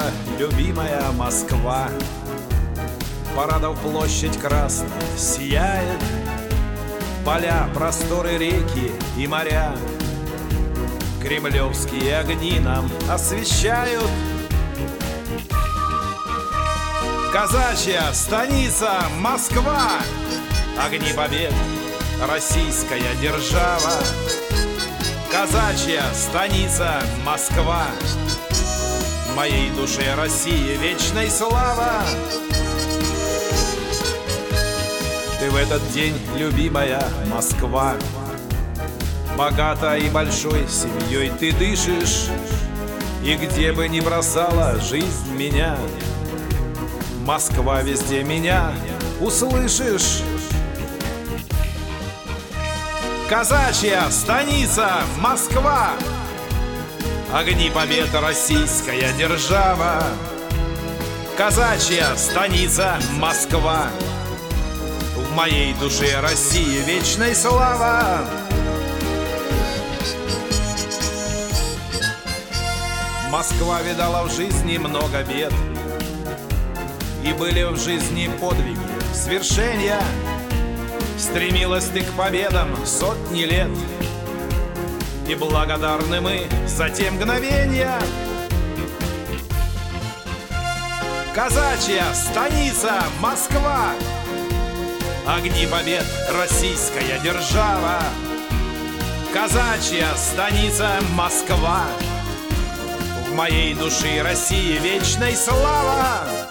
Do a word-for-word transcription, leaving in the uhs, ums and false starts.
любимая Москва. Парадов площадь красная сияет, поля, просторы, реки и моря. Кремлевские огни нам освещают. Казачья станица Москва, огни побед, российская держава. Казачья станица Москва, моей душе России вечной слава. Ты в этот день, любимая Москва, богатой и большой семьей ты дышишь. И где бы ни бросала жизнь меня, Москва, везде меня услышишь. Казачья станица Москва, огни побед, российская держава. Казачья станица Москва, в моей душе России вечной слава. Москва видала в жизни много бед, и были в жизни подвиги, свершения. Стремилась ты к победам сотни лет, и благодарны мы за те мгновения. Казачья станица Москва, огни побед, российская держава. Казачья станица Москва, в моей душе России вечной слава.